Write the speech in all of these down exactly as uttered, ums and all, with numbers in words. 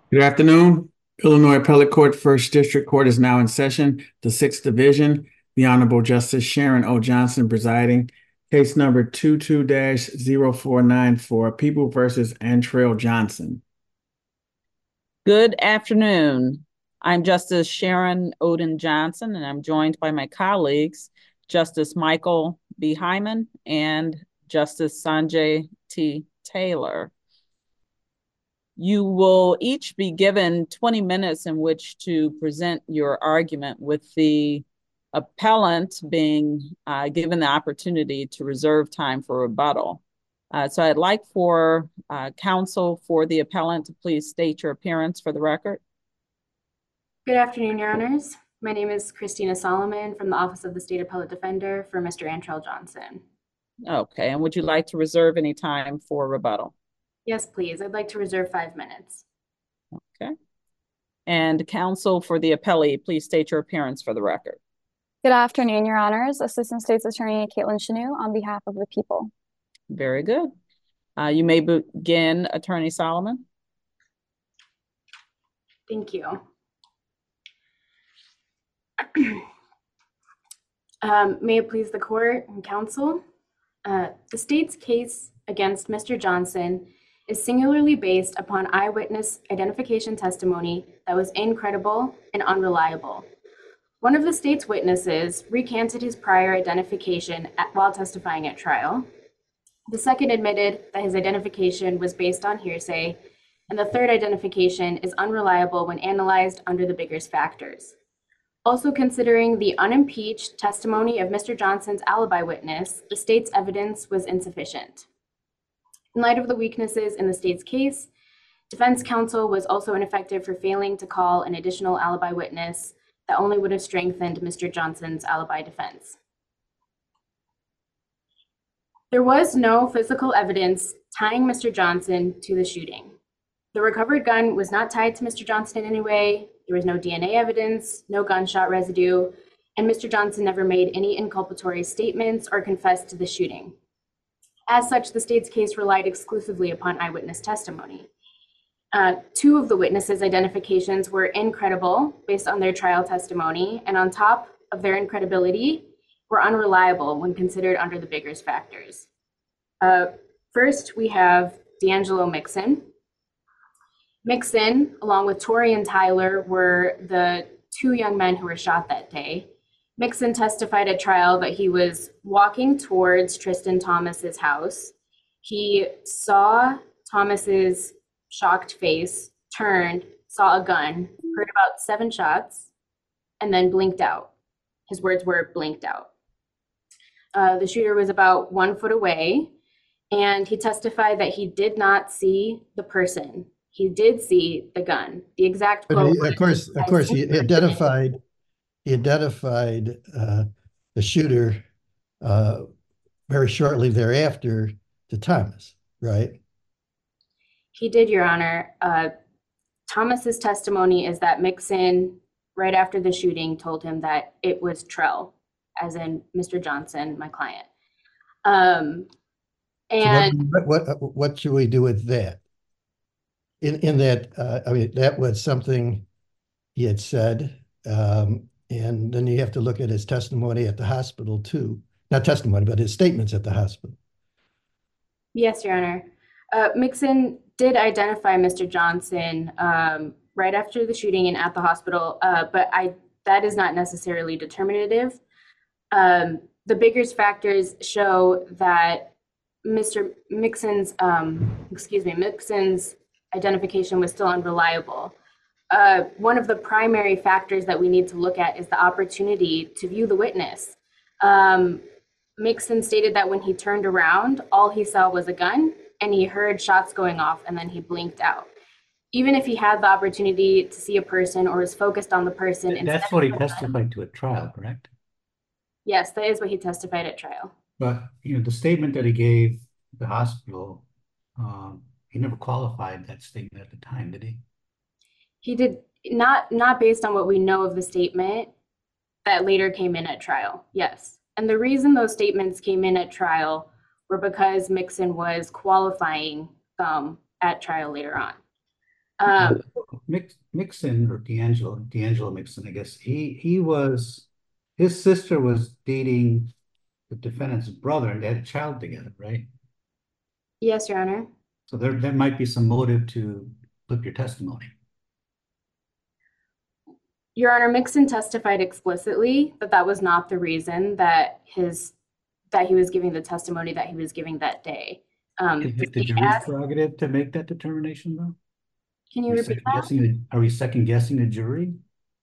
Good afternoon. Illinois Appellate Court First District Court is now in session. The Sixth Division, the Honorable Justice Sharon O. Johnson presiding. Case number two two zero four nine four, People versus Antrell Johnson. Good afternoon. I'm Justice Sharon Odin Johnson, and I'm joined by my colleagues, Justice Michael B. Hyman and Justice Sanjay T. Taylor. You will each be given twenty minutes in which to present your argument, with the appellant being uh, given the opportunity to reserve time for rebuttal. Uh, so I'd like for uh, counsel for the appellant to please state your appearance for the record. Good afternoon, Your Honors. My name is Christina Solomon from the Office of the State Appellate Defender for Mister Antrell Johnson. Okay, and would you like to reserve any time for rebuttal? Yes, please. I'd like to reserve five minutes. Okay. And counsel for the appellee, please state your appearance for the record. Good afternoon, Your Honors. Assistant State's Attorney Caitlin Chanu on behalf of the people. Very good. Uh, you may begin, Attorney Solomon. Thank you. um, may it please the court and counsel. Uh, the state's case against Mister Johnson is singularly based upon eyewitness identification testimony that was incredible and unreliable. One of the state's witnesses recanted his prior identification at, while testifying at trial. The second admitted that his identification was based on hearsay, and the third identification is unreliable when analyzed under the Biggers factors. Also considering the unimpeached testimony of Mister Johnson's alibi witness, the state's evidence was insufficient. In light of the weaknesses in the state's case, defense counsel was also ineffective for failing to call an additional alibi witness that only would have strengthened Mister Johnson's alibi defense. There was no physical evidence tying Mister Johnson to the shooting. The recovered gun was not tied to Mister Johnson in any way. There was no D N A evidence, no gunshot residue, and Mister Johnson never made any inculpatory statements or confessed to the shooting. As such, the state's case relied exclusively upon eyewitness testimony. Uh, two of the witnesses' identifications were incredible based on their trial testimony, and on top of their incredibility, were unreliable when considered under the Biggers factors. Uh, first, we have D'Angelo Mixon. Mixon, along with Tori and Tyler, were the two young men who were shot that day. Mixon testified at trial that he was walking towards Tristan Thomas's house. He saw Thomas's shocked face, turned, saw a gun, heard about seven shots, and then blinked out. His words were blinked out. Uh, the shooter was about one foot away, and he testified that he did not see the person. He did see the gun. The exact quote. He, of course, of course, he identified he identified uh, the shooter uh, very shortly thereafter to Thomas, right? He did, Your Honor. Uh, Thomas's testimony is that Mixon, right after the shooting, told him that it was Trell, as in Mister Johnson, my client. Um, and so what, what what should we do with that? In in that, uh, I mean, that was something he had said, um, and then you have to look at his testimony at the hospital too. Not testimony, but his statements at the hospital. Yes, Your Honor. Uh, Mixon did identify Mister Johnson um, right after the shooting and at the hospital, uh, but I that is not necessarily determinative. Um, the Biggers factors show that Mister Mixon's, um, excuse me, Mixon's identification was still unreliable. Uh, one of the primary factors that we need to look at is the opportunity to view the witness. Um, Mixon stated that when he turned around, all he saw was a gun, and he heard shots going off, and then he blinked out. Even if he had the opportunity to see a person or was focused on the person. That's what he testified to at trial, correct? Yes, that is what he testified at trial. But, you know, the statement that he gave the hospital, um, he never qualified that statement at the time, did he? He did not, not based on what we know of the statement that later came in at trial, yes. And the reason those statements came in at trial were because Mixon was qualifying them at trial later on. Um, Mix, Mixon or D'Angelo, D'Angelo Mixon, I guess, he, he was, his sister was dating the defendant's brother and they had a child together, right? Yes, Your Honor. So there, there might be some motive to flip your testimony. Your Honor, Mixon testified explicitly that that was not the reason that his that he was giving the testimony that he was giving that day. Um, Is the it the state jury's asked- prerogative to make that determination, though? Can you Are we repeat second that? guessing the- Are we second guessing the jury?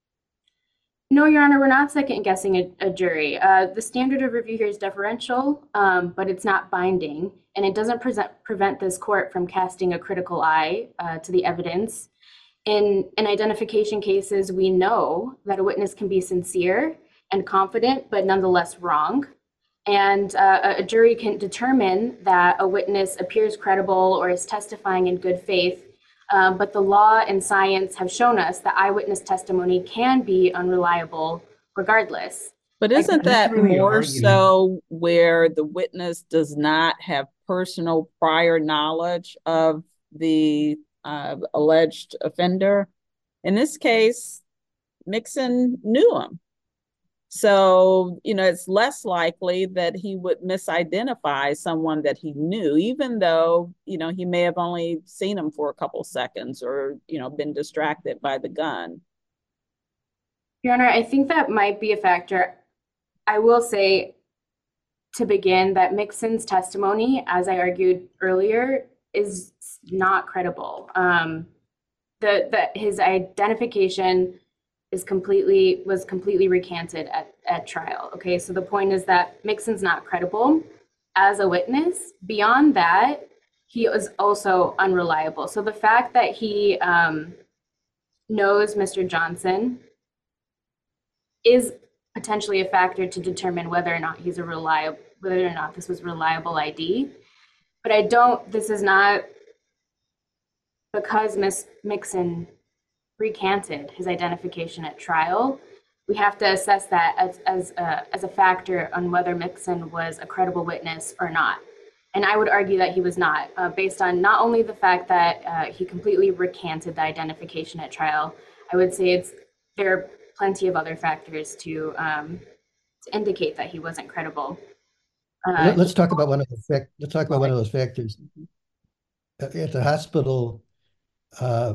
No, Your Honor, we're not second guessing a, a jury. Uh, the standard of review here is deferential, um, but it's not binding, and it doesn't present, prevent this court from casting a critical eye uh, to the evidence. In, in identification cases, we know that a witness can be sincere and confident, but nonetheless wrong. And uh, a jury can determine that a witness appears credible or is testifying in good faith. Um, but the law and science have shown us that eyewitness testimony can be unreliable regardless. But Like, isn't that's that really your more argument. so where the witness does not have personal prior knowledge of the uh, alleged offender? In this case, Mixon knew him. So, you know, it's less likely that he would misidentify someone that he knew, even though, you know, he may have only seen him for a couple seconds or, you know, been distracted by the gun. Your Honor, I think that might be a factor. I will say to begin that Mixon's testimony, as I argued earlier, is not credible. Um, the, the, his identification is completely was completely recanted at, at trial. Okay, so the point is that Mixon's not credible as a witness. Beyond that, he is also unreliable. So the fact that he um, knows Mister Johnson is potentially a factor to determine whether or not he's a reliable, whether or not this was reliable I D. But I don't. This is not because Miss Mixon recanted his identification at trial. We have to assess that as, as, a, as a factor on whether Mixon was a credible witness or not. And I would argue that he was not, uh, based on not only the fact that uh, he completely recanted the identification at trial. I would say it's there are plenty of other factors to, um, to indicate that he wasn't credible. Uh, Let- Let's talk about one of the fact, let's talk about one of those factors. At at the hospital, uh,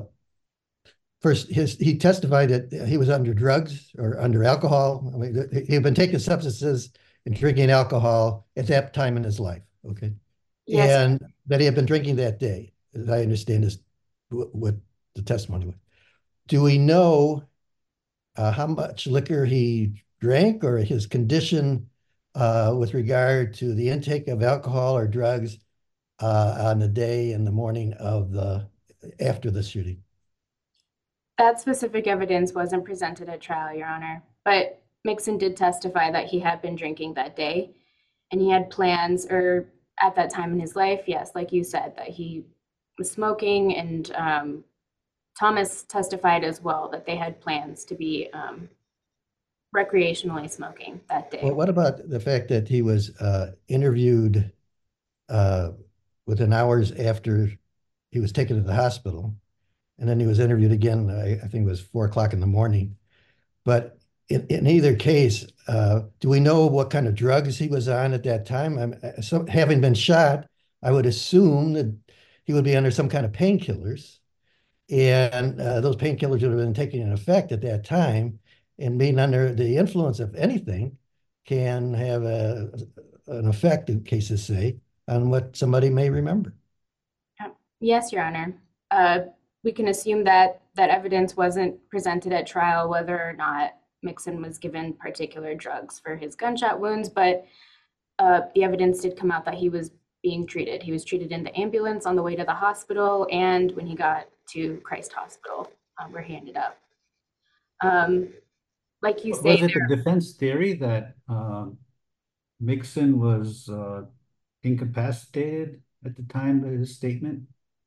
first, his, he testified that he was under drugs or under alcohol. I mean, he had been taking substances and drinking alcohol at that time in his life, okay? Yes. And that he had been drinking that day, as I understand is what, what the testimony was. Do we know uh, how much liquor he drank or his condition uh, with regard to the intake of alcohol or drugs uh, on the day and the morning of the, after the shooting? That specific evidence wasn't presented at trial, Your Honor, but Mixon did testify that he had been drinking that day and he had plans, or at that time in his life, yes, like you said, that he was smoking, and um, Thomas testified as well that they had plans to be um, recreationally smoking that day. Well, what about the fact that he was uh, interviewed uh, within hours after he was taken to the hospital? And then he was interviewed again, I, I think it was four o'clock in the morning. But in, in either case, uh, do we know what kind of drugs he was on at that time? I'm, so, having been shot, I would assume that he would be under some kind of painkillers. And uh, those painkillers would have been taking an effect at that time. And being under the influence of anything can have a, an effect, in cases say, on what somebody may remember. Yes, Your Honor. Uh, we can assume that that evidence wasn't presented at trial, whether or not Mixon was given particular drugs for his gunshot wounds, but uh, the evidence did come out that he was being treated. He was treated in the ambulance on the way to the hospital and when he got to Christ Hospital, um, where he ended up. Um, like you Was say, it there- the defense theory that um, Mixon was uh, incapacitated at the time of his statement?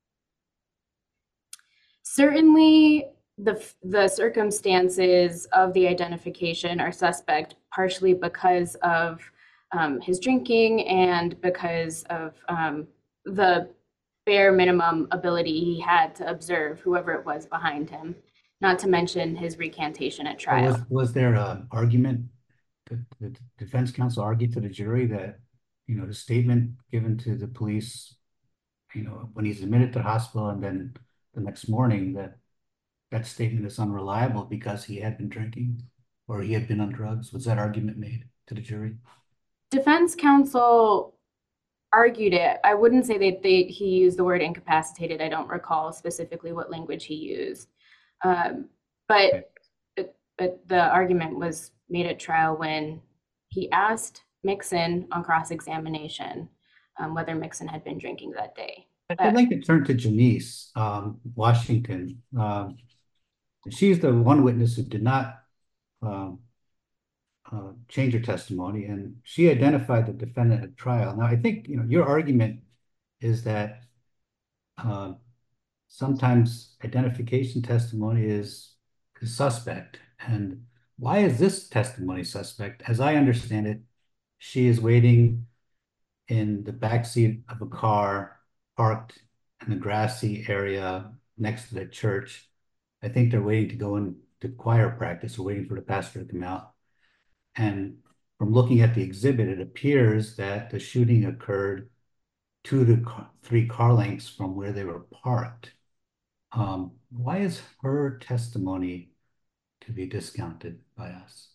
certainly the the circumstances of the identification are suspect, partially because of um, his drinking and because of um, the bare minimum ability he had to observe whoever it was behind him, not to mention his recantation at trial. Was, was there an argument, the, the defense counsel argued to the jury that, you know, the statement given to the police, you know, when he's admitted to the hospital and then the next morning, that that statement is unreliable because he had been drinking or he had been on drugs? Was that argument made to the jury? Defense counsel argued it. I wouldn't say that they, he used the word incapacitated. I don't recall specifically what language he used. Um, but, but, but the argument was made at trial when he asked Mixon on cross-examination um, whether Mixon had been drinking that day. I'd like to turn to Janice um, Washington. Um, she's the one witness who did not um, uh, change her testimony, and she identified the defendant at trial. Now, I think, you know, your argument is that uh, sometimes identification testimony is, is suspect. And why is this testimony suspect? As I understand it, she is waiting in the backseat of a car parked in the grassy area next to the church. I think they're waiting to go into choir practice or waiting for the pastor to come out. And from looking at the exhibit, it appears that the shooting occurred two to three car lengths from where they were parked. Um, why is her testimony to be discounted by us?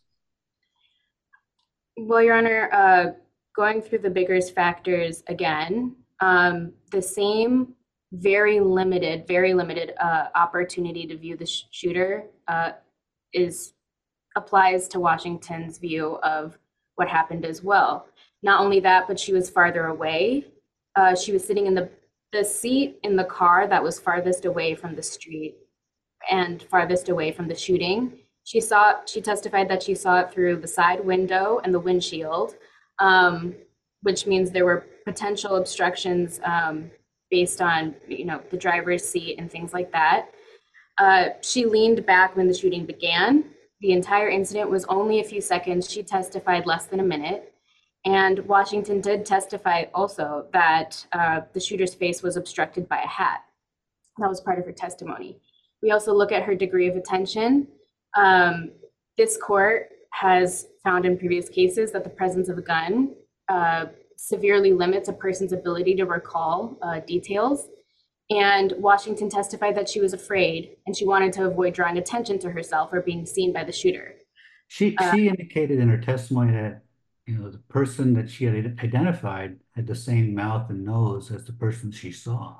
Well, Your Honor, uh, going through the Biggers factors again, um, the same very limited, very limited uh, opportunity to view the sh shooter uh, is applies to Washington's view of what happened as well. Not only that, but she was farther away. Uh, she was sitting in the, the seat in the car that was farthest away from the street and farthest away from the shooting. She saw, she testified that she saw it through the side window and the windshield, um, which means there were potential obstructions um, based on, you know, the driver's seat and things like that. Uh, she leaned back when the shooting began. The entire incident was only a few seconds. She testified less than a minute. And Washington did testify also that uh, the shooter's face was obstructed by a hat. That was part of her testimony. We also look at her degree of attention. Um, this court has found in previous cases that the presence of a gun uh, severely limits a person's ability to recall uh, details. And Washington testified that she was afraid and she wanted to avoid drawing attention to herself or being seen by the shooter. She, Uh, she indicated in her testimony that, you know, the person that she had identified had the same mouth and nose as the person she saw.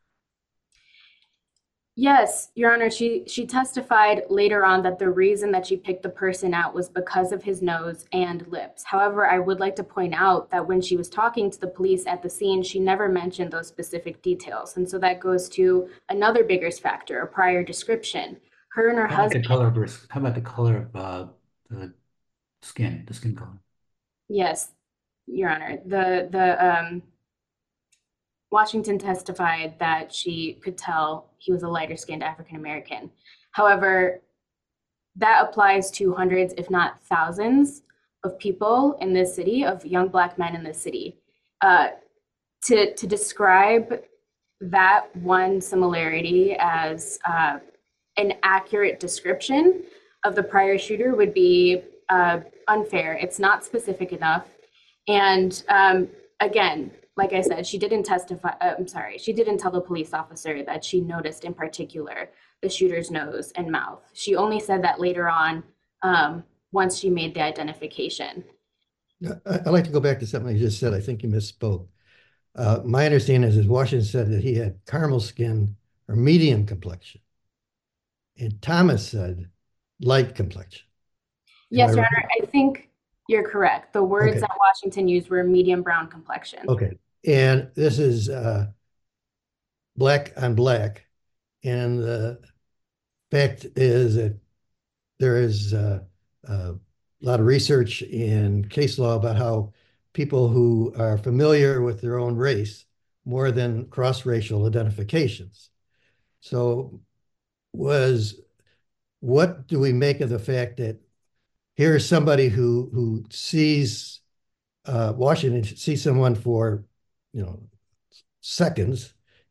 Yes, Your Honor, she, she testified later on that the reason that she picked the person out was because of his nose and lips. However, I would like to point out that when she was talking to the police at the scene, she never mentioned those specific details. And so that goes to another Biggers factor, a prior description. Her and her How about the husband. color of her, how about the color of uh, the skin, the skin color? Yes, Your Honor. The, the, um, Washington testified that she could tell he was a lighter skinned African American. However, that applies to hundreds, if not thousands, of people in this city, of young Black men in this city. Uh, to, to describe that one similarity as uh, an accurate description of the prior shooter would be uh, unfair. It's not specific enough. And um, again, like I said, she didn't testify, uh, I'm sorry, she didn't tell the police officer that she noticed in particular the shooter's nose and mouth. She only said that later on um, once she made the identification. I'd like to go back to something you just said. I think you misspoke. Uh, my understanding is, is Washington said that he had caramel skin or medium complexion. And Thomas said light complexion. Am Yes, I Your right? Honor, I think you're correct. The words Okay. that Washington used were medium brown complexion. Okay. And this is uh, black on black. And the fact is that there is uh, a lot of research in case law about how people who are familiar with their own race more than cross-racial identifications. So was, what do we make of the fact that here's somebody who, who sees uh, Washington, sees someone for, you know, seconds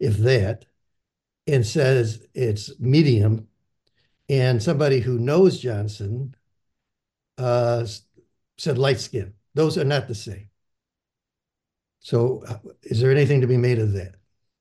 if that, and says it's medium, and somebody who knows Johnson uh, said light skin. Those are not the same. So uh, is there anything to be made of that?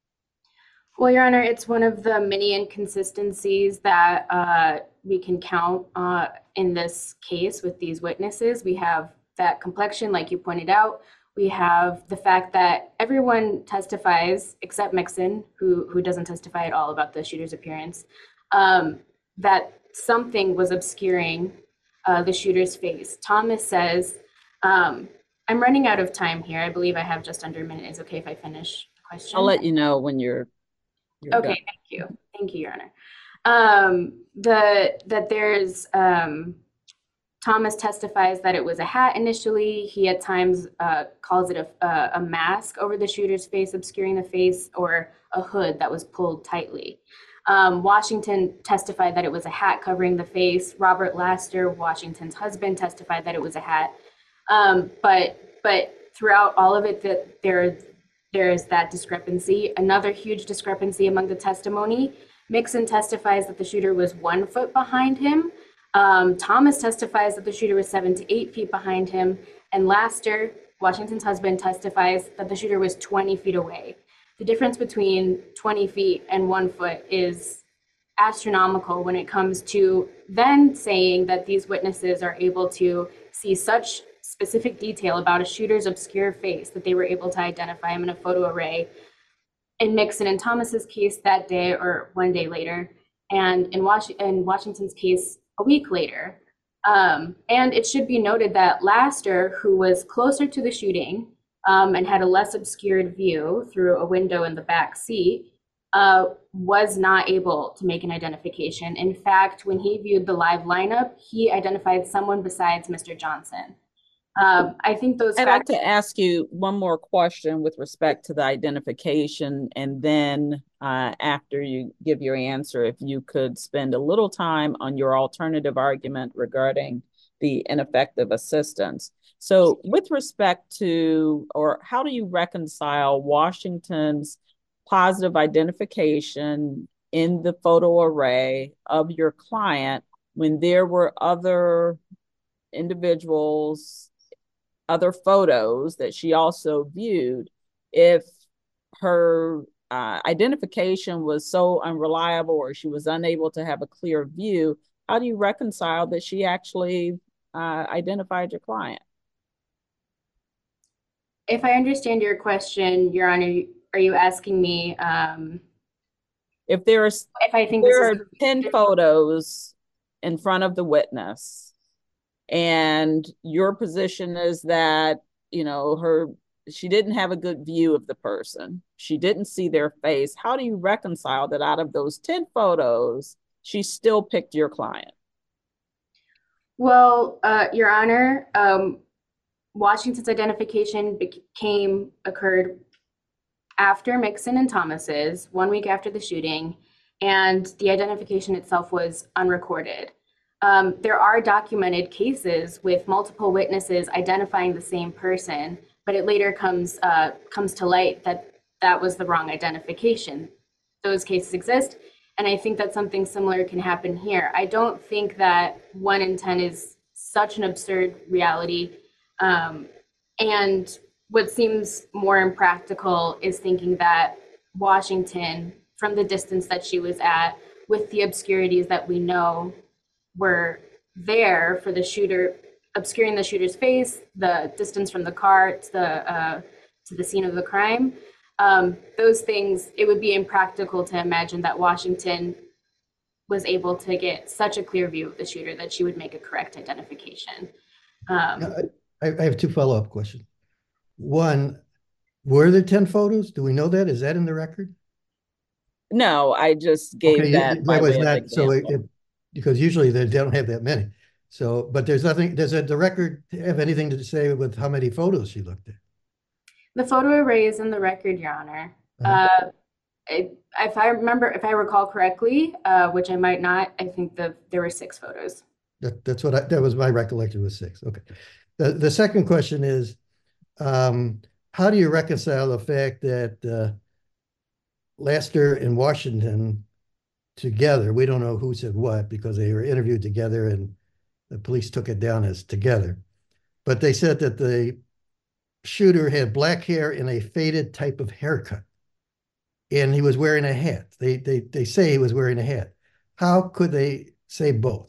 Well, Your Honor, it's one of the many inconsistencies that uh, we can count uh, in this case with these witnesses. We have that complexion, like you pointed out. We have the fact that everyone testifies, except Mixon, who, who doesn't testify at all about the shooter's appearance, um, that something was obscuring uh, the shooter's face. Thomas says, um, I'm running out of time here. I believe I have just under a minute. Is it okay if I finish the question? I'll let you know when you're, you're okay, done. thank you. Thank you, Your Honor. Um, the, that there's, um, Thomas testifies that it was a hat initially. He at times uh, calls it a, a, a mask over the shooter's face, obscuring the face, or a hood that was pulled tightly. Um, Washington testified that it was a hat covering the face. Robert Laster, Washington's husband, testified that it was a hat. Um, but but throughout all of it, that there there is that discrepancy. Another huge discrepancy among the testimony. Mixon testifies that the shooter was one foot behind him. Um, Thomas testifies that the shooter was seven to eight feet behind him, and Laster, Washington's husband, testifies that the shooter was twenty feet away. The difference between twenty feet and one foot is astronomical when it comes to then saying that these witnesses are able to see such specific detail about a shooter's obscure face that they were able to identify him in a photo array in Mixon and Thomas's case that day or one day later, and in, Was- in Washington's case a week later. Um, and it should be noted that Laster, who was closer to the shooting um, and had a less obscured view through a window in the back seat, uh, was not able to make an identification. In fact, when he viewed the live lineup, he identified someone besides Mister Johnson. Um, I think those I'd facts- like to ask you one more question with respect to the identification, and then uh, after you give your answer, if you could spend a little time on your alternative argument regarding the ineffective assistance. So with respect to, or how do you reconcile Washington's positive identification in the photo array of your client when there were other individuals, other photos that she also viewed, if her uh, identification was so unreliable or she was unable to have a clear view? How do you reconcile that she actually uh, identified your client? If I understand your question, Your Honor, are you asking me um, if there's if I think there this are ten photos in front of the witness, and your position is that, you know, her, she didn't have a good view of the person. She didn't see their face. How do you reconcile that out of those ten photos, she still picked your client? Well, uh, Your Honor, um, Washington's identification became occurred after Mixon and Thomas's, one week after the shooting, and the identification itself was unrecorded. Um, there are documented cases with multiple witnesses identifying the same person, but it later comes uh, comes to light that that was the wrong identification. Those cases exist, and I think that something similar can happen here. I don't think that one in ten is such an absurd reality, um, and what seems more impractical is thinking that Washington, from the distance that she was at, with the obscurities that we know were there for the shooter, obscuring the shooter's face, the distance from the car to the uh, to the scene of the crime. Um, those things, it would be impractical to imagine that Washington was able to get such a clear view of the shooter that she would make a correct identification. Um, I, I have two follow-up questions. One, were there ten photos? Do we know that? Is that in the record? No, I just gave Okay, that by that was way of not, so example. it, it, because usually they don't have that many. So, but there's nothing, does it, the record have anything to say with how many photos she looked at? The photo array is in the record, Your Honor. Uh-huh. Uh, it, if I remember, if I recall correctly, uh, which I might not, I think the there were six photos. That, that's what I, that was my recollection was six. Okay. The, the second question is, um, how do you reconcile the fact that uh, Laster and Washington together. We don't know who said what because they were interviewed together and the police took it down as together. But they said that the shooter had black hair and a faded type of haircut. And he was wearing a hat. They, they, they say he was wearing a hat. How could they say both?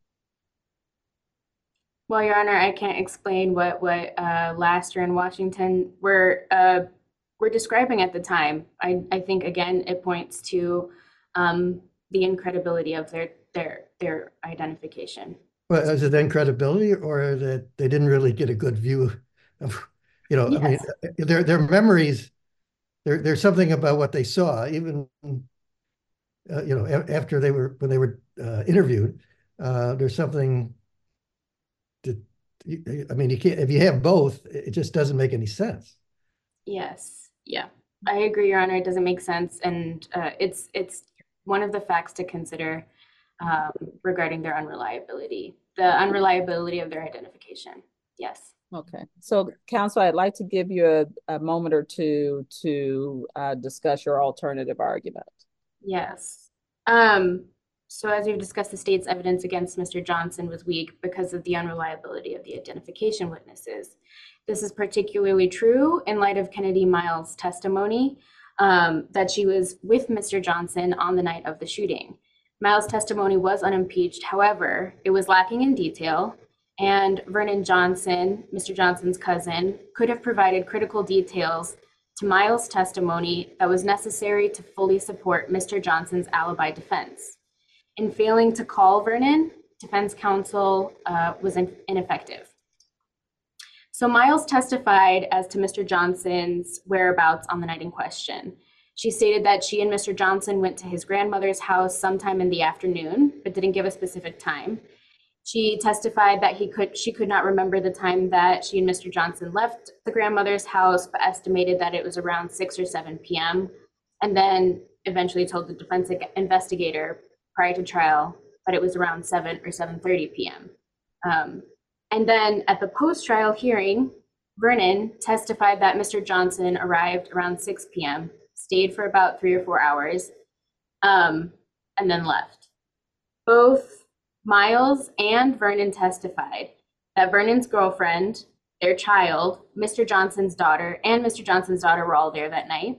Well, Your Honor, I can't explain what what uh, Laster and Washington were uh, were describing at the time. I, I think again it points to um, the incredibility of their their their identification. Well, is it incredibility or that they didn't really get a good view of, you know, yes. I mean, their their memories. There, there's something about what they saw, even uh, you know, a- after they were when they were uh, interviewed. Uh, there's something. To, I mean, you can't if you have both. It just doesn't make any sense. Yes, yeah, I agree, Your Honor. It doesn't make sense, and uh, it's it's one of the facts to consider um, regarding their unreliability, the unreliability of their identification. Yes. Okay, so counsel, I'd like to give you a, a moment or two to uh, discuss your alternative argument. Yes. Um, so as we've discussed, the state's evidence against Mister Johnson was weak because of the unreliability of the identification witnesses. This is particularly true in light of Kennedy Miles' testimony um, that she was with Mister Johnson on the night of the shooting. Miles' testimony was unimpeached. However, it was lacking in detail, and Vernon Johnson, Mister Johnson's cousin, could have provided critical details to Miles' testimony that was necessary to fully support Mister Johnson's alibi defense. In failing to call Vernon, defense counsel uh, was in- ineffective. So Miles testified as to Mister Johnson's whereabouts on the night in question. She stated that she and Mister Johnson went to his grandmother's house sometime in the afternoon, but didn't give a specific time. She testified that he could, she could not remember the time that she and Mister Johnson left the grandmother's house, but estimated that it was around six or seven p.m. And then eventually told the defense investigator prior to trial that it was around seven or seven thirty p.m. Um, and then at the post-trial hearing, Vernon testified that Mister Johnson arrived around six p.m., stayed for about three or four hours, um, and then left. Both Miles and Vernon testified that Vernon's girlfriend, their child, Mister Johnson's daughter, and Mister Johnson's daughter were all there that night.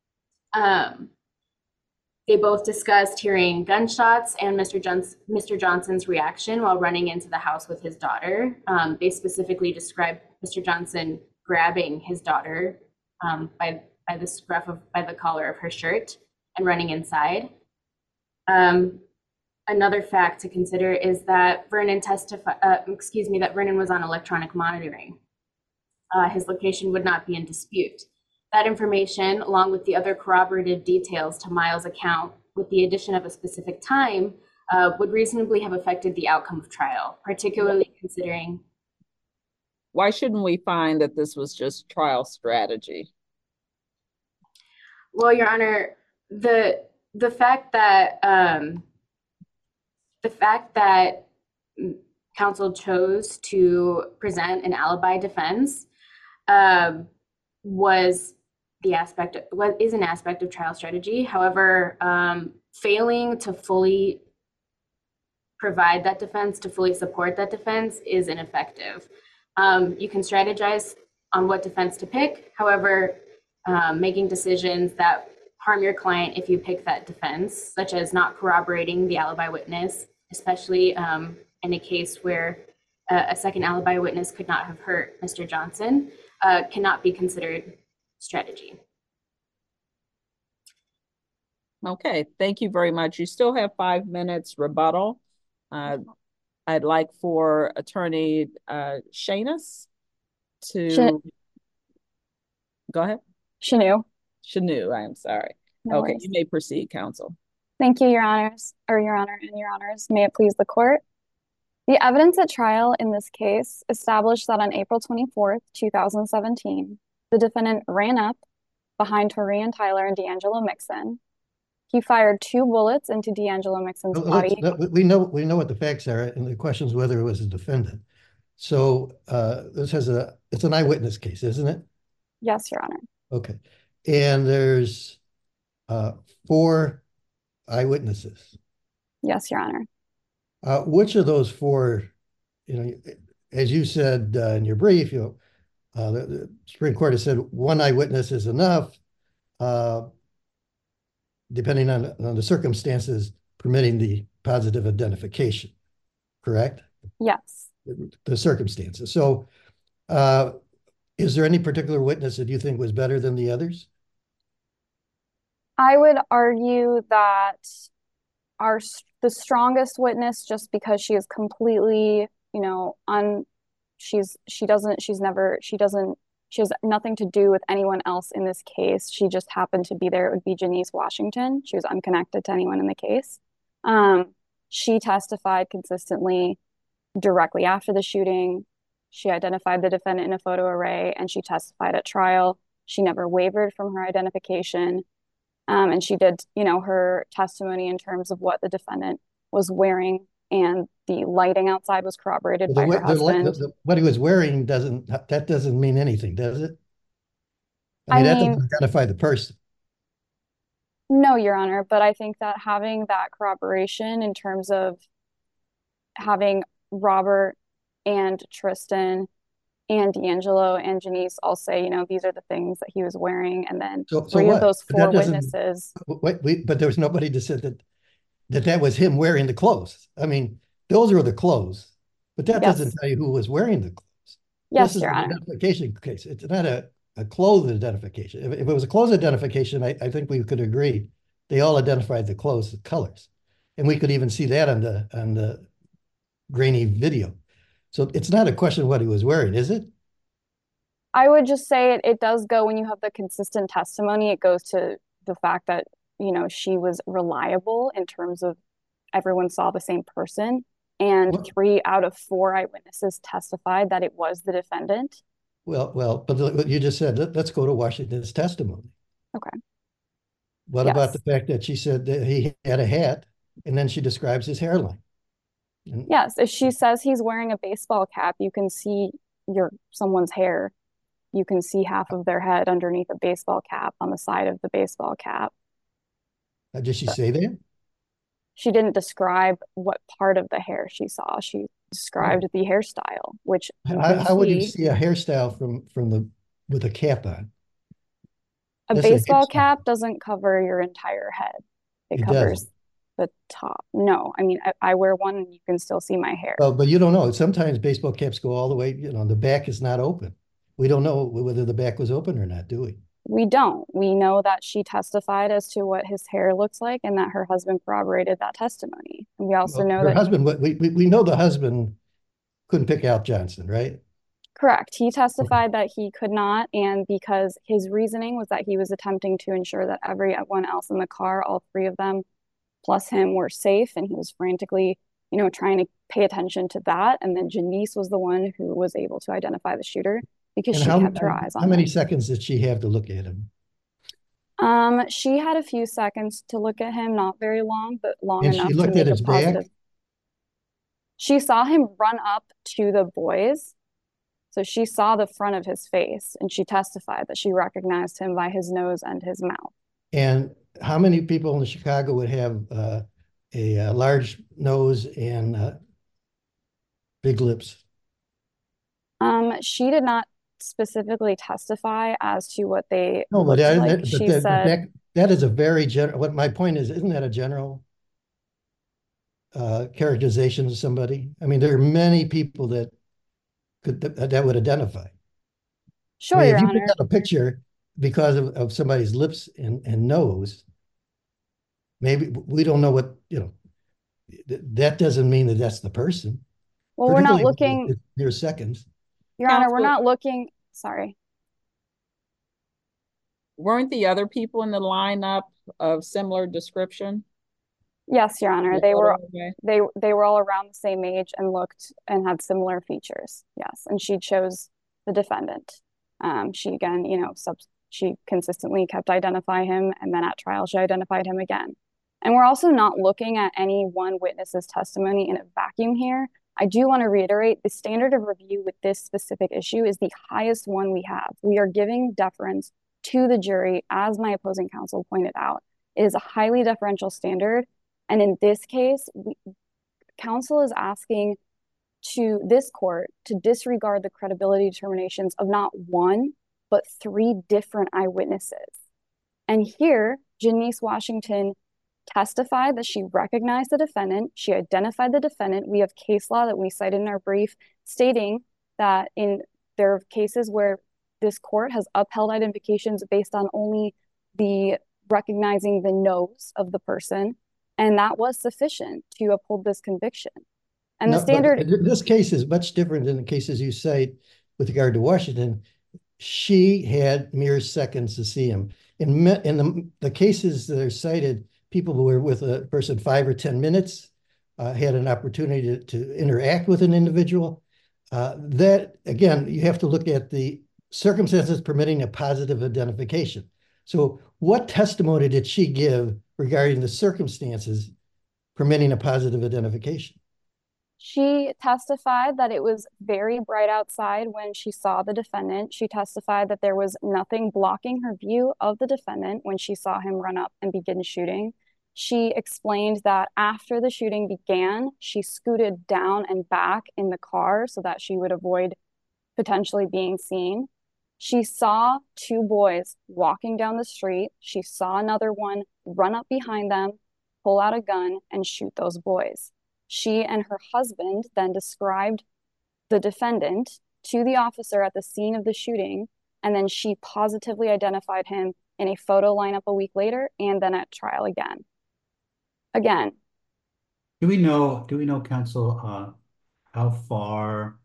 Um, they both discussed hearing gunshots and Mister Johns- Mister Johnson's reaction while running into the house with his daughter. Um, they specifically described Mister Johnson grabbing his daughter um, by, by the scruff of, by the collar of her shirt and running inside. Um, Another fact to consider is that Vernon testified, uh, excuse me, that Vernon was on electronic monitoring. Uh, his location would not be in dispute. That information, along with the other corroborative details to Miles' account, with the addition of a specific time, uh, would reasonably have affected the outcome of trial, particularly considering. Why shouldn't we find that this was just trial strategy? Well, Your Honor, the the fact that um, The fact that counsel chose to present an alibi defense uh, was the aspect of, what is an aspect of trial strategy. However, um, failing to fully provide that defense, to fully support that defense, is ineffective. Um, you can strategize on what defense to pick. However, um, making decisions that harm your client if you pick that defense, such as not corroborating the alibi witness, especially um, in a case where uh, a second alibi witness could not have hurt Mister Johnson, uh, cannot be considered strategy. Okay, thank you very much. You still have five minutes rebuttal. Uh, I'd like for Attorney uh, Shanus to Sh- go ahead. Shanu. Shanu, I am sorry. No okay, worries. you may proceed, counsel. Thank you, Your Honors, or Your Honor and Your Honors. May it please the court. The evidence at trial in this case established that on April twenty-fourth, two thousand seventeen, the defendant ran up behind Torian Tyler and D'Angelo Mixon. He fired two bullets into D'Angelo Mixon's Well, let's- body. no, we know we know what the facts are, and the question is whether it was a defendant. So uh, this has a it's an eyewitness case, isn't it? Yes, Your Honor. Okay, and there's uh, four eyewitnesses. Yes, Your Honor. Uh, which of those four, you know, as you said uh, in your brief, you know, uh, the, the Supreme Court has said one eyewitness is enough, uh, depending on, on the circumstances permitting the positive identification, correct? Yes. The circumstances. So uh, is there any particular witness that you think was better than the others? I would argue that our the strongest witness, just because she is completely, you know, un she's she doesn't she's never she doesn't she has nothing to do with anyone else in this case. She just happened to be there. It would be Janice Washington. She was unconnected to anyone in the case. Um, she testified consistently directly after the shooting. She identified the defendant in a photo array, and she testified at trial. She never wavered from her identification. Um, and she did, you know, her testimony in terms of what the defendant was wearing, and the lighting outside was corroborated The, by her the, husband. the, the, what he was wearing doesn't, that doesn't mean anything, does it? I I mean, that mean, doesn't identify the person. No, Your Honor, but I think that having that corroboration in terms of having Robert and Tristan and D'Angelo and Janice all say, you know, these are the things that he was wearing, and then So, so three what? of those But four that doesn't- witnesses. Wait, we, but there was nobody that said that, that that was him wearing the clothes. I mean, those are the clothes, but that Yes. doesn't tell you who was wearing the clothes. Yes, This is Your an Honor. identification case. It's not a, a clothes identification. If, if it was a clothes identification, I, I think we could agree. They all identified the clothes, the colors. And we could even see that on the, on the grainy video. So it's not a question of what he was wearing, is it? I would just say it, it does go, when you have the consistent testimony, it goes to the fact that, you know, she was reliable in terms of everyone saw the same person. And Well- three out of four eyewitnesses testified that it was the defendant. Well, well, but what you just said, let, let's go to Washington's testimony. Okay. What Yes. about the fact that she said that he had a hat and then she describes his hairline? And Yes, if she says he's wearing a baseball cap, you can see your someone's hair. You can see half of their head underneath a baseball cap on the side of the baseball cap. uh, did she say that? She didn't describe what part of the hair she saw. She described the hairstyle, which you How, can how would you see. see a hairstyle from from the with a cap on? A That's a baseball hairstyle. cap doesn't cover your entire head. It It covers doesn't. the top. No, I mean, I, I wear one and you can still see my hair. Well, but you don't know. Sometimes baseball caps go all the way, you know, the back is not open. We don't know whether the back was open or not, do we? We don't. We know that she testified as to what his hair looks like and that her husband corroborated that testimony. And we also Well, know her that, husband, we, we, we know the husband couldn't pick out Johnson, right? correct, he testified that he could not, and because his reasoning was that he was attempting to ensure that everyone else in the car, all three of them, plus him, were safe, and he was frantically, you know, trying to pay attention to that. And then Janice was the one who was able to identify the shooter because And she how, kept her eyes on how many him. seconds did she have to look at him? Um, she had a few seconds to look at him, not very long, but long And she enough to looked at make a his back? positive. She saw him run up to the boys. So she saw the front of his face, and she testified that she recognized him by his nose and his mouth. And how many people in Chicago would have uh, a, a large nose and uh, big lips? Um, she did not specifically testify as to what they No, but, looked I, like. but She that, said, that, that is a very general, what my point is, isn't that a general uh, characterization of somebody? I mean, there are many people that could, that, that would identify. sure, I mean, Your if you Honor. pick out a picture because of, of somebody's lips and, and nose, maybe we don't know what, you know, th- that doesn't mean that that's the person. Well, we're not particularly looking, if Your seconds. Your Honor, we're Counsel- not looking, sorry. Weren't the other people in the lineup of similar description? Yes, Your Honor, The they were, photo array? they, they were all around the same age and looked and had similar features. Yes, and she chose the defendant. Um, she again, you know, sub she consistently kept identifying him, and then at trial she identified him again. And we're also not looking at any one witness's testimony in a vacuum here. I do want to reiterate the standard of review with this specific issue is the highest one we have. We are giving deference to the jury, as my opposing counsel pointed out. It is a highly deferential standard. And in this case, we, counsel is asking to this court to disregard the credibility determinations of not one, but three different eyewitnesses. And here, Janice Washington testified that she recognized the defendant. She identified the defendant. We have case law that we cited in our brief stating that in there are cases where this court has upheld identifications based on only the recognizing the nose of the person. And that was sufficient to uphold this conviction. And No, the standard. This case is much different than the cases you cite with regard to Washington. She had mere seconds to see him. In, in the, the cases that are cited, people who were with a person five or ten minutes uh, had an opportunity to, to interact with an individual. Uh, that, again, you have to look at the circumstances permitting a positive identification. So what testimony did she give regarding the circumstances permitting a positive identification? She testified that it was very bright outside when she saw the defendant. She testified that there was nothing blocking her view of the defendant when she saw him run up and begin shooting. She explained that after the shooting began, she scooted down and back in the car so that she would avoid potentially being seen. She saw two boys walking down the street. She saw another one run up behind them, pull out a gun, and shoot those boys. She and her husband then described the defendant to the officer at the scene of the shooting, and then she positively identified him in a photo lineup a week later and then at trial again. Again. Do we know, do we know, counsel, uh, how far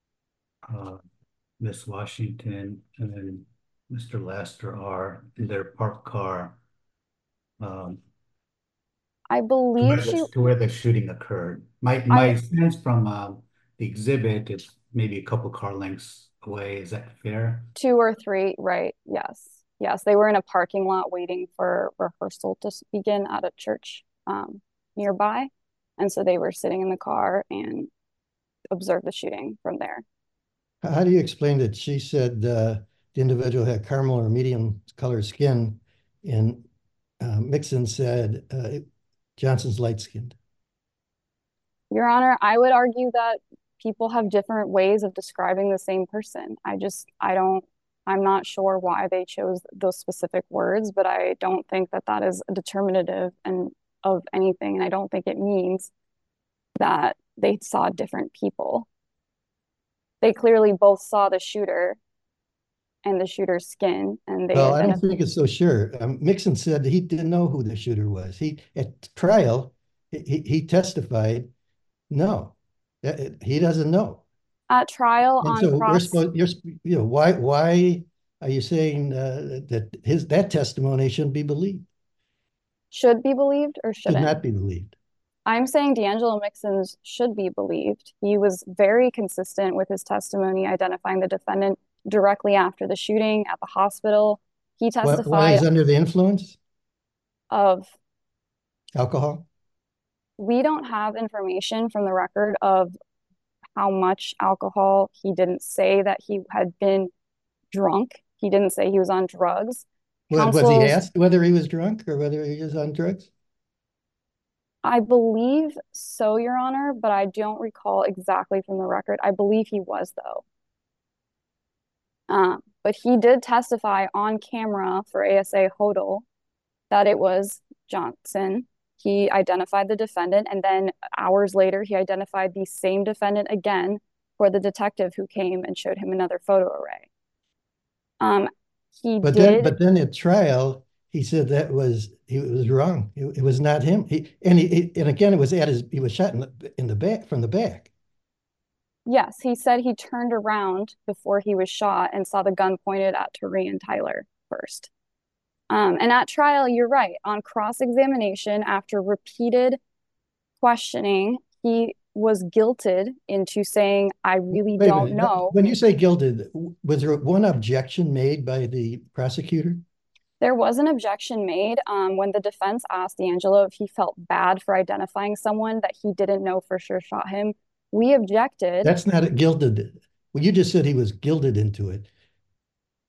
uh, Miss Washington and then Mister Laster are in their parked car? Um, I believe to she the, to where the shooting occurred. My my I, sense from uh, the exhibit is maybe a couple car lengths away. Is that fair? Two or three, right? Yes, yes. They were in a parking lot waiting for rehearsal to begin at a church um, nearby, and so they were sitting in the car and observed the shooting from there. How do you explain that she said uh, the individual had caramel or medium colored skin, and uh, Mixon said uh, Johnson's light-skinned? Your Honor, I would argue that people have different ways of describing the same person. I just, I don't, I'm not sure why they chose those specific words, but I don't think that that is determinative and of anything. And I don't think it means that they saw different people. They clearly both saw the shooter and the shooter's skin. And they well, I don't think it's so sure. Um, Mixon said he didn't know who the shooter was. He at trial, he, he testified, no, he doesn't know. At trial and on so cross, we're supposed, you're, you know, why why are you saying uh, that his that testimony shouldn't be believed? Should be believed or shouldn't? Should not be believed. I'm saying D'Angelo Mixon's should be believed. He was very consistent with his testimony, identifying the defendant directly after the shooting at the hospital. He testified. Why is under the influence of alcohol? We don't have information from the record of how much alcohol. He didn't say that he had been drunk. He didn't say he was on drugs. Well, was he asked whether he was drunk or whether he was on drugs? I believe so, Your Honor, but I don't recall exactly from the record. I believe he was, though. Um, but he did testify on camera for A S A Hodel that it was Johnson. He identified the defendant, and then hours later, he identified the same defendant again for the detective who came and showed him another photo array. Um, he but did, then, but then at trial, he said that was he was wrong. It, it was not him. He and he and again, it was at his. He was shot in the, in the back from the back. Yes, he said he turned around before he was shot and saw the gun pointed at Tarian Tyler first. Um, and at trial, you're right. On cross-examination, after repeated questioning, he was guilted into saying, I really Wait don't know. When you say guilted, was there one objection made by the prosecutor? There was an objection made um, when the defense asked D'Angelo if he felt bad for identifying someone that he didn't know for sure shot him. We objected. That's not a gilded. Well, you just said he was gilded into it.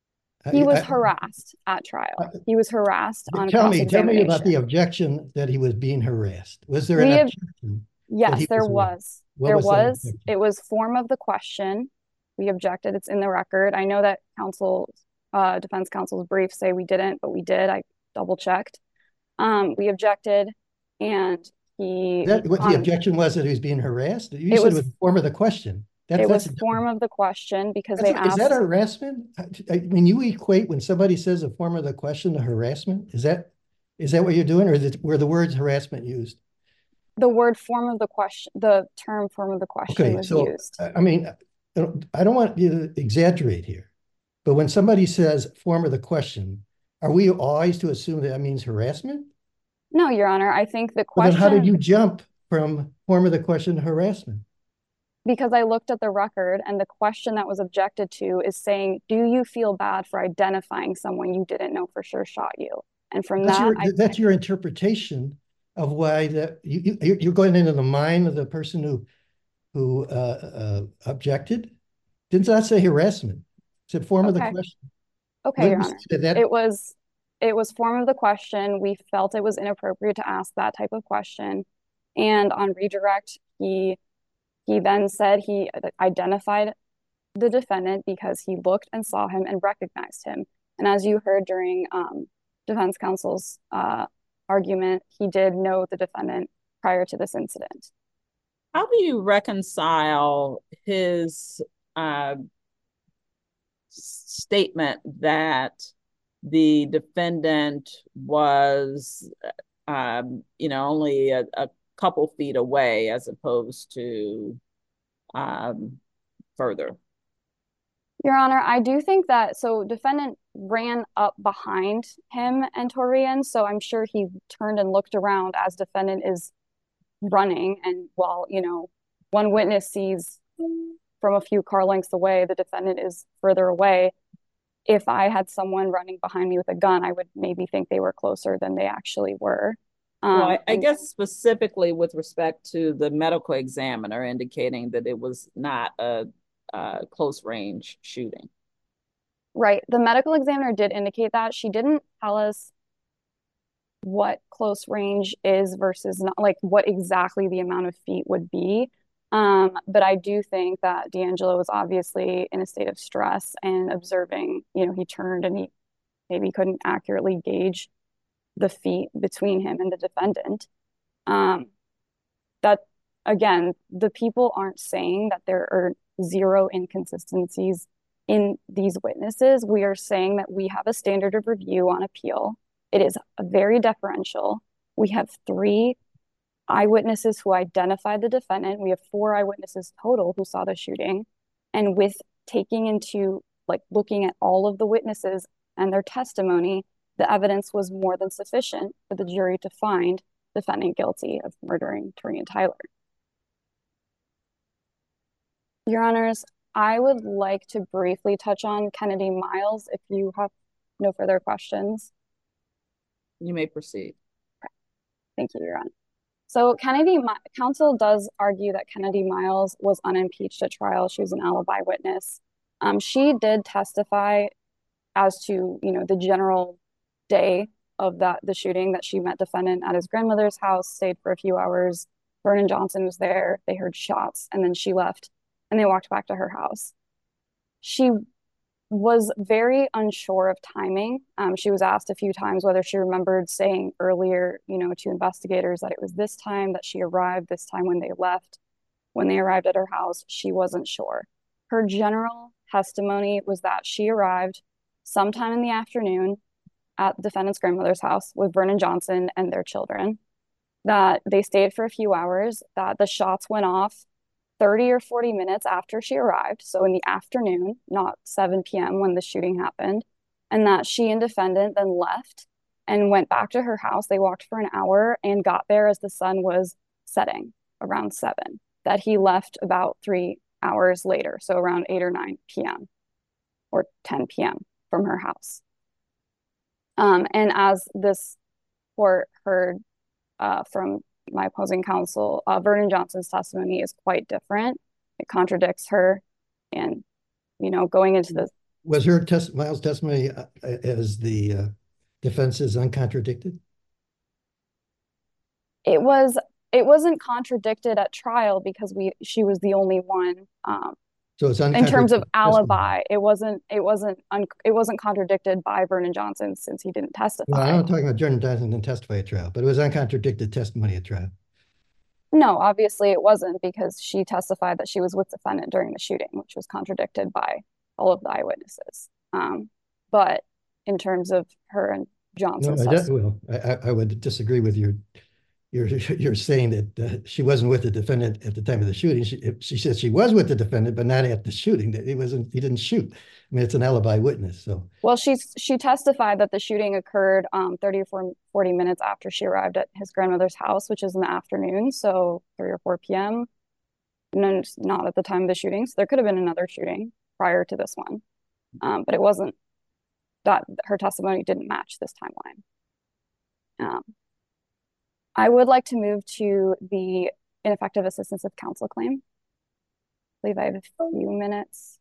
He I- was I- harassed at trial. I- He was harassed on Tell me, tell me about the cross-examination. objection that he was being harassed. Was there an We have- objection? that Yes, he there was harassed? was. What There was that was. objection? It was form of the question. We objected. It's in the record. I know that counsel, uh, defense counsel's brief say we didn't, but we did. I double checked. Um, we objected, and he. That what the on- objection was, that he was being harassed? You It said was- it was the form of the question. That, It that's was a form of the question because That's they what- Is that asked. harassment? I I mean, you equate when somebody says a form of the question to harassment? Is that, is that what you're doing, or is it, were the words harassment used? The word form of the question, the term form of the question Okay, was so, used. I I mean, I don't- I don't want you to exaggerate here, but when somebody says form of the question, are we always to assume that that means harassment? No, Your Honor, I think the Well, then how did question, you jump from form of the question to harassment? because I looked at the record and the question that was objected to is saying, do you feel bad for identifying someone you didn't know for sure shot you? And from That's that, your, I, that's your interpretation of why that, you, you, you're going into the mind of the person who, who, uh, uh, objected? Didn't that say harassment? It said form of the Okay. question. okay, Your Wouldn't you Honor, say that- it was, it was form of the question. We felt it was inappropriate to ask that type of question. And on redirect, he, he then said he identified the defendant because he looked and saw him and recognized him. And as you heard during um, defense counsel's uh, argument, he did know the defendant prior to this incident. How do you reconcile his uh, statement that the defendant was, um, you know, only a, a couple feet away as opposed to um, further? Your Honor, I do think that, so defendant ran up behind him and Torian, so I'm sure he turned and looked around as defendant is running, and while, you know, one witness sees from a few car lengths away, the defendant is further away. If I had someone running behind me with a gun, I would maybe think they were closer than they actually were. Um, Well, I, I and- guess specifically with respect to the medical examiner indicating that it was not a, a close range shooting. Right. The medical examiner did indicate that. She didn't tell us what close range is versus not, like what exactly the amount of feet would be. Um, but I do think that D'Angelo was obviously in a state of stress and observing, you know, he turned and he maybe couldn't accurately gauge the feet between him and the defendant. Um, that, again, the people aren't saying that there are zero inconsistencies in these witnesses. We are saying that we have a standard of review on appeal. It is very deferential. We have three eyewitnesses who identified the defendant. We have four eyewitnesses total who saw the shooting. And with taking into, like, looking at all of the witnesses and their testimony, the evidence was more than sufficient for the jury to find defendant guilty of murdering Torian Tyler. Your Honors, I would like to briefly touch on Kennedy Miles if you have no further questions. You may proceed. Thank you, Your Honor. So Kennedy, counsel does argue that Kennedy Miles was unimpeached at trial. She was an alibi witness. Um, she did testify as to, you know, the general day of that the shooting, that she met defendant at his grandmother's house, stayed for a few hours. Vernon Johnson was there. They heard shots, and then she left, and they walked back to her house. She was very unsure of timing. Um, she was asked a few times whether she remembered saying earlier, you know, to investigators that it was this time that she arrived, this time when they left. When they arrived at her house, she wasn't sure. Her general testimony was that she arrived sometime in the afternoon at the defendant's grandmother's house with Vernon Johnson and their children, that they stayed for a few hours, that the shots went off thirty or forty minutes after she arrived, so in the afternoon, not seven p m when the shooting happened, and that she and defendant then left and went back to her house. They walked for an hour and got there as the sun was setting around seven, that he left about three hours later, so around eight or nine p m or ten p m from her house. Um, and as this court heard uh, from my opposing counsel, uh, Vernon Johnson's testimony is quite different. It contradicts her, and, you know, going into the Was her test, Miles' testimony uh, as the uh, defense is uncontradicted? It was, it wasn't contradicted at trial because we, she was the only one. Um, So it's in terms of uncontradicted testimony. alibi, it wasn't, it wasn't, un, it wasn't contradicted by Vernon Johnson since he didn't testify. Well, I'm not talking about Vernon Johnson didn't testify at trial, but it was uncontradicted testimony at trial. No, obviously it wasn't, because she testified that she was with defendant during the shooting, which was contradicted by all of the eyewitnesses. Um, but in terms of her and Johnson's No, I, don't- testimony, well, I, I- I would disagree with your, you're, you're saying that uh, she wasn't with the defendant at the time of the shooting. She, she said she was with the defendant, but not at the shooting, that he wasn't, he didn't shoot. I mean, it's an alibi witness, so. well, she's, she testified that the shooting occurred um, thirty or forty minutes after she arrived at his grandmother's house, which is in the afternoon, so three or four P M No, it's not at the time of the shooting. So there could have been another shooting prior to this one. Um, but it wasn't that her testimony didn't match this timeline. Um, I would like to move to the ineffective assistance of counsel claim. I believe I have a few minutes.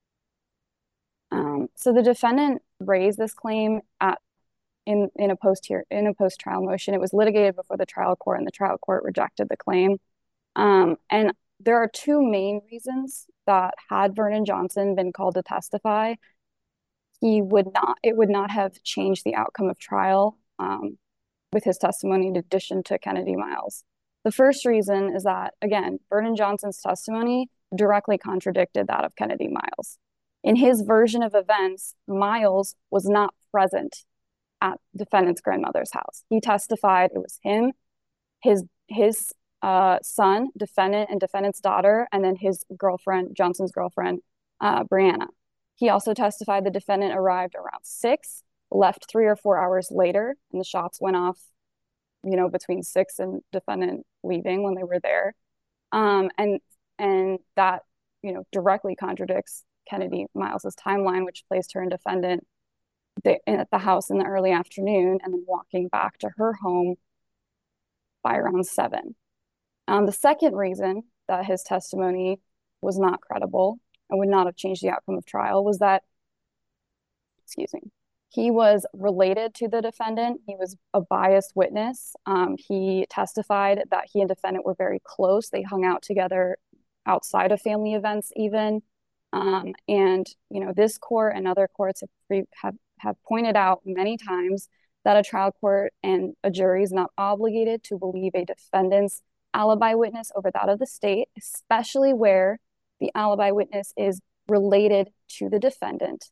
Um, so the defendant raised this claim at in in a post here in a post trial motion. It was litigated before the trial court, and the trial court rejected the claim. Um, and there are two main reasons that had Vernon Johnson been called to testify, he would not, it would not have changed the outcome of trial um, with his testimony in addition to Kennedy Miles. The first reason is that, again, Vernon Johnson's testimony directly contradicted that of Kennedy Miles. In his version of events, Miles was not present at defendant's grandmother's house. He testified it was him, his, his uh, son, defendant, and defendant's daughter, and then his girlfriend, Johnson's girlfriend, uh, Brianna. He also testified the defendant arrived around six, left three or four hours later, and the shots went off, you know, between six and defendant leaving when they were there. Um, and, and that, you know, directly contradicts Kennedy Miles's timeline, which placed her and defendant the, at the house in the early afternoon and then walking back to her home by around seven. Um, the second reason that his testimony was not credible and would not have changed the outcome of trial was that, excuse me, he was related to the defendant. He was a biased witness. Um, he testified that he and defendant were very close. They hung out together outside of family events even. Um, and, you know, this court and other courts have, have, have pointed out many times that a trial court and a jury is not obligated to believe a defendant's alibi witness over that of the state, especially where the alibi witness is related to the defendant.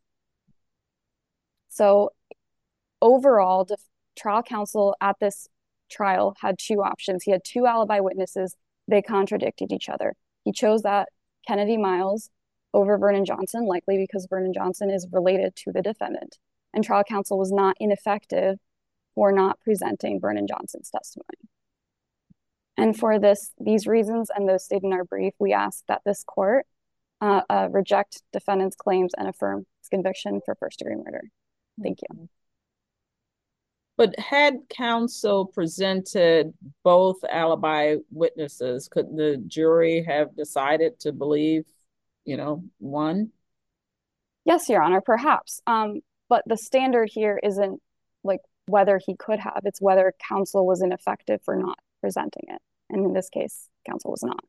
So overall, the trial counsel at this trial had two options. He had two alibi witnesses. They contradicted each other. He chose that Kennedy Miles over Vernon Johnson, likely because Vernon Johnson is related to the defendant. And trial counsel was not ineffective for not presenting Vernon Johnson's testimony. And for this, these reasons and those stated in our brief, we ask that this court uh, uh, reject defendant's claims and affirm his conviction for first degree murder. Thank you. But had counsel presented both alibi witnesses, could the jury have decided to believe, you know, one? Yes, Your Honor, perhaps. Um, but the standard here isn't like whether he could have, it's whether counsel was ineffective for not presenting it. And in this case, counsel was not.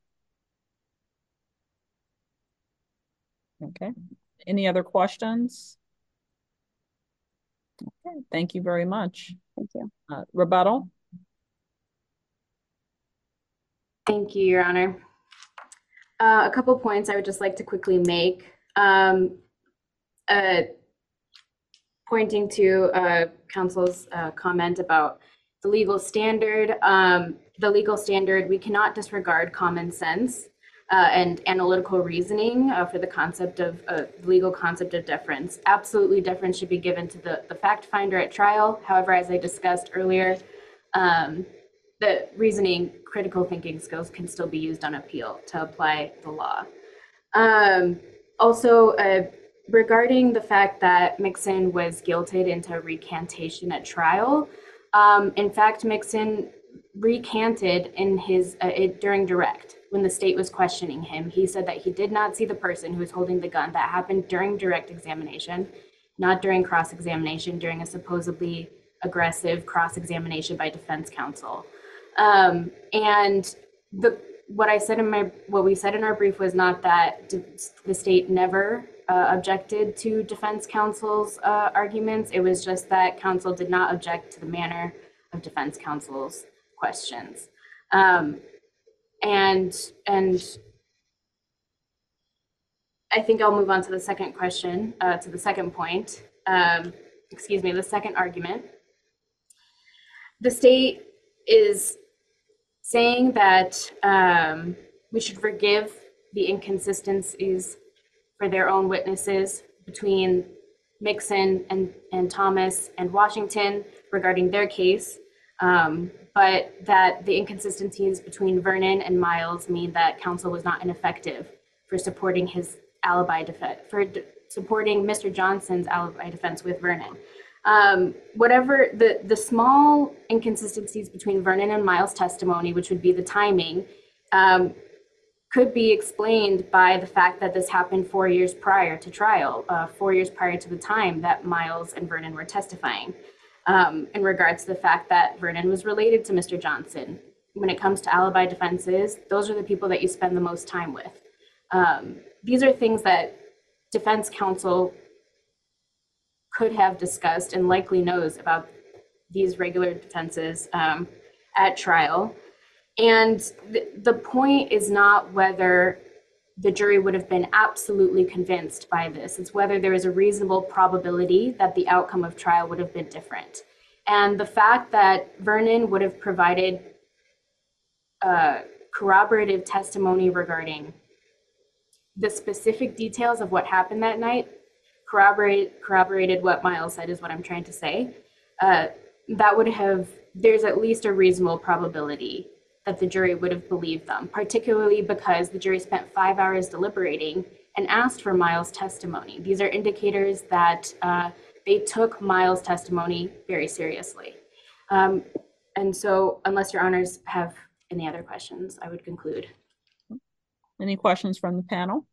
Okay. Any other questions? Okay, thank you very much. Thank you. Uh, rebuttal? Thank you, Your Honor. Uh, a couple points I would just like to quickly make. Um, uh, pointing to uh, counsel's uh, comment about the legal standard. Um, the legal standard, we cannot disregard common sense uh, and analytical reasoning uh, for the concept of uh, legal concept of deference. Absolutely, deference should be given to the, the fact finder at trial. However, as I discussed earlier, um, the reasoning, critical thinking skills can still be used on appeal to apply the law. Um, also, uh, regarding the fact that Mixon was guilted into recantation at trial, um, in fact, Mixon recanted in his uh, it, during direct, when the state was questioning him, he said that he did not see the person who was holding the gun. That happened during direct examination, not during cross-examination, during a supposedly aggressive cross-examination by defense counsel. Um, and the what I said in my what we said in our brief was not that the state never uh, objected to defense counsel's uh, arguments. It was just that counsel did not object to the manner of defense counsel's questions. Um, and and I think I'll move on to the second question, uh, to the second point. Um, excuse me, the second argument. The state is saying that um, we should forgive the inconsistencies for their own witnesses between Mixon and, and Thomas and Washington regarding their case, um, but that the inconsistencies between Vernon and Miles mean that counsel was not ineffective for supporting his alibi defense, for d- supporting Mister Johnson's alibi defense with Vernon. Um, whatever the, the small inconsistencies between Vernon and Miles' testimony, which would be the timing, um, could be explained by the fact that this happened four years prior to trial, uh, four years prior to the time that Miles and Vernon were testifying, um, in regards to the fact that Vernon was related to Mister Johnson. When it comes to alibi defenses, those are the people that you spend the most time with. Um, these are things that defense counsel could have discussed and likely knows about these regular defenses um, at trial. And th- the point is not whether the jury would have been absolutely convinced by this. It's whether there is a reasonable probability that the outcome of trial would have been different. And the fact that Vernon would have provided uh, corroborative testimony regarding the specific details of what happened that night corroborate, corroborated what Miles said is what I'm trying to say. Uh, that would have, there's at least a reasonable probability that the jury would have believed them, particularly because the jury spent five hours deliberating and asked for Miles' testimony. These are indicators that uh, they took Miles' testimony very seriously. Um, and so unless your honors have any other questions, I would conclude. Any questions from the panel?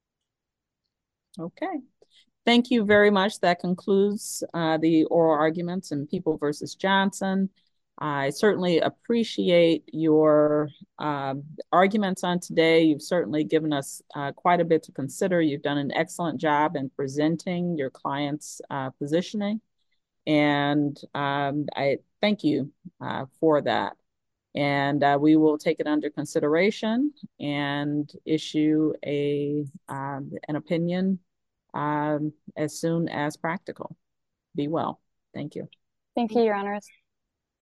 Okay. Thank you very much. That concludes uh, the oral arguments in People versus Johnson. I certainly appreciate your uh, arguments on today. You've certainly given us uh, quite a bit to consider. You've done an excellent job in presenting your client's uh, positioning. And um, I thank you uh, for that. And uh, we will take it under consideration and issue a um, an opinion Um, as soon as practical. Be well. Thank you. Thank you, Your Honors.